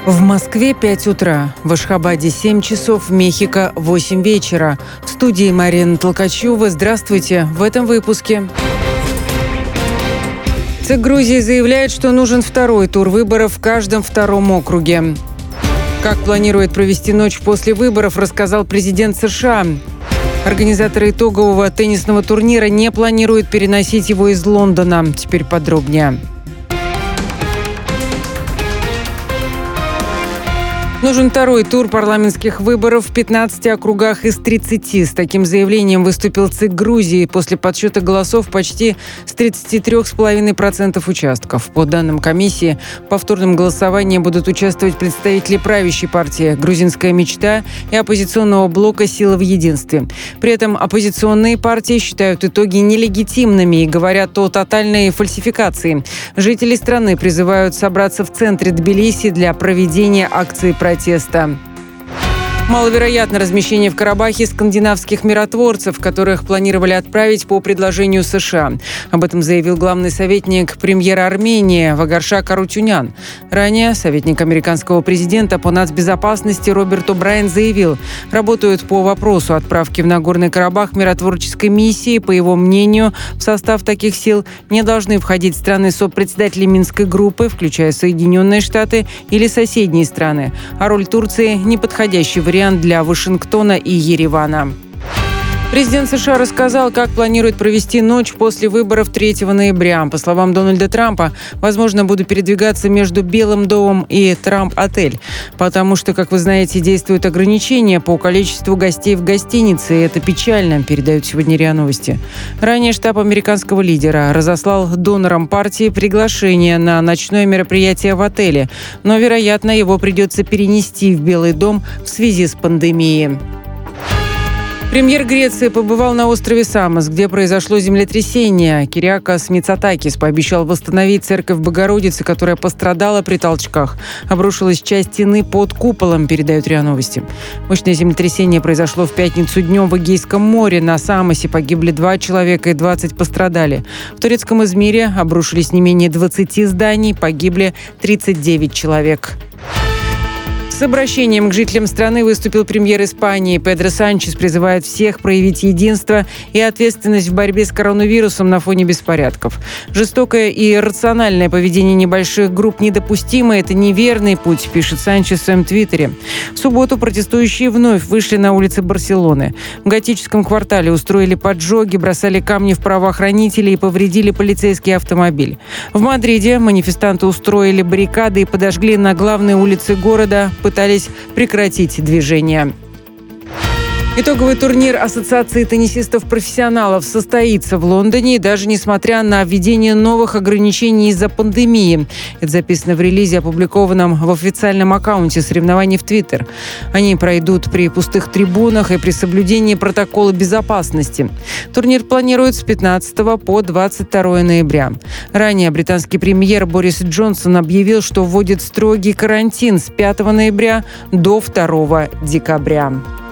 В Москве 5 утра, в Ашхабаде 7 часов, в Мехико 8 вечера. В студии Марина Толкачева. Здравствуйте. В этом выпуске. ЦИК Грузии заявляет, что нужен второй тур выборов в каждом втором округе. Как планирует провести ночь после выборов, рассказал президент США. Организаторы итогового теннисного турнира не планируют переносить его из Лондона. Теперь подробнее. Нужен второй тур парламентских выборов в 15 округах из 30. С таким заявлением выступил ЦИК Грузии после подсчета голосов почти с 33,5% участков. По данным комиссии, в повторном голосовании будут участвовать представители правящей партии «Грузинская мечта» и оппозиционного блока «Сила в единстве». При этом оппозиционные партии считают итоги нелегитимными и говорят о тотальной фальсификации. Жители страны призывают собраться в центре Тбилиси для проведения акции протеста. Маловероятно размещение в Карабахе скандинавских миротворцев, которых планировали отправить по предложению США. Об этом заявил главный советник премьера Армении Вагаршак Арутюнян. Ранее советник американского президента по нацбезопасности Роберт О'Брайен заявил, работают по вопросу отправки в Нагорный Карабах миротворческой миссии. По его мнению, в состав таких сил не должны входить страны-сопредседатели Минской группы, включая Соединенные Штаты или соседние страны. А роль Турции – неподходящий вариант для Вашингтона и Еревана. Президент США рассказал, как планирует провести ночь после выборов 3 ноября. По словам Дональда Трампа, возможно, буду передвигаться между Белым домом и Трамп-отель, потому что, как вы знаете, действуют ограничения по количеству гостей в гостинице, и это печально, передают сегодня РИА Новости. Ранее штаб американского лидера разослал донорам партии приглашение на ночное мероприятие в отеле, но, вероятно, его придется перенести в Белый дом в связи с пандемией. Премьер Греции побывал на острове Самос, где произошло землетрясение. Кириакос Мицотакис пообещал восстановить церковь Богородицы, которая пострадала при толчках. Обрушилась часть стены под куполом, передают РИА Новости. Мощное землетрясение произошло в пятницу днем в Эгейском море. На Самосе погибли 2 человека и 20 пострадали. В турецком Измире обрушились не менее 20 зданий, погибли 39 человек. С обращением к жителям страны выступил премьер Испании. Педро Санчес призывает всех проявить единство и ответственность в борьбе с коронавирусом на фоне беспорядков. Жестокое и рациональное поведение небольших групп недопустимо. Это неверный путь, пишет Санчес в своем твиттере. В субботу протестующие вновь вышли на улицы Барселоны. В готическом квартале устроили поджоги, бросали камни в правоохранителей и повредили полицейский автомобиль. В Мадриде манифестанты устроили баррикады и подожгли на главной улице города, пытались прекратить движение. Итоговый турнир Ассоциации теннисистов-профессионалов состоится в Лондоне, и даже несмотря на введение новых ограничений из-за пандемии. Это записано в релизе, опубликованном в официальном аккаунте соревнований в Твиттер. Они пройдут при пустых трибунах и при соблюдении протокола безопасности. Турнир планируют с 15 по 22 ноября. Ранее британский премьер Борис Джонсон объявил, что вводит строгий карантин с 5 ноября до 2 декабря.